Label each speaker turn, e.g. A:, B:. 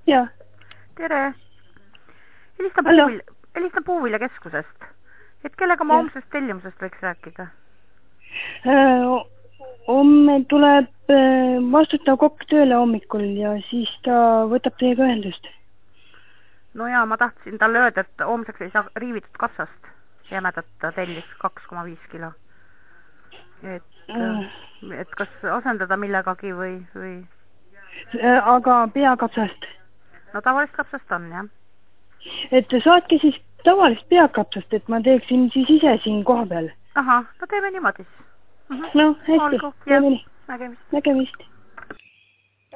A: Jaa.
B: Tere. Helistan Puuviljakeskusest. Et kellega ma homsest tellimusest võiks rääkida?
A: Homme tuleb vastutav kokk tööle hommikul ja siis ta võtab teiega ühendust.
B: No jaa, ma tahtsin talle öelda, et homseks ei saa riivitud kapsast. Jämedat ta tellis 2,5 kilo. Et kas asendada millegagi või?
A: Aga peakapsast?
B: No tavalist kapsast on, jah. Et
A: saatke siis tavalist peakapsast, et ma teeksin siis ise siin koha peal.
B: Aha, no teeme niimoodi.
A: No hästi, teeme nii.
B: Nägemist.
A: Nägemist.